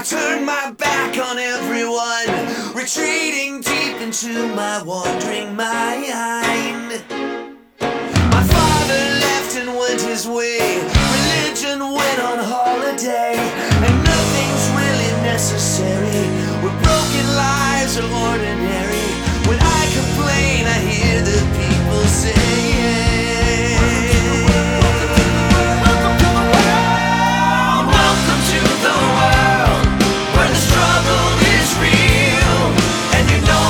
turned my back on everyone, retreating deep into my wandering mind. My father left and went his way,